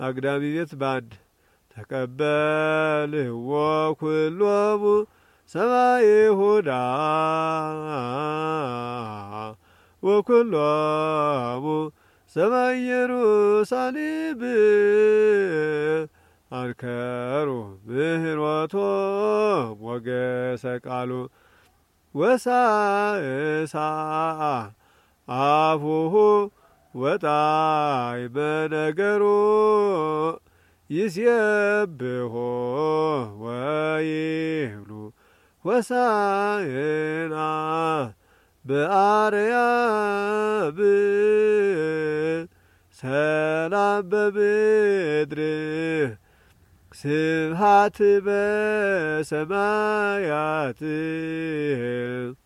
አግዳሚ ቤት ባንድ ተቀበልዎ ኩሎሙ ሰማይ ይሁዳ ወኩሎሙ ሰማይ ኢየሩሳሌም አንከሩ ምህሮቶ ሞገሰ ቃሉ ወሳእሳ አፉሁ ወጣይ በነገሩ ይስየብሖ ወይብሉ ሆሳዕና በአርያም ሰላም በምድር ስብሐት በሰማያት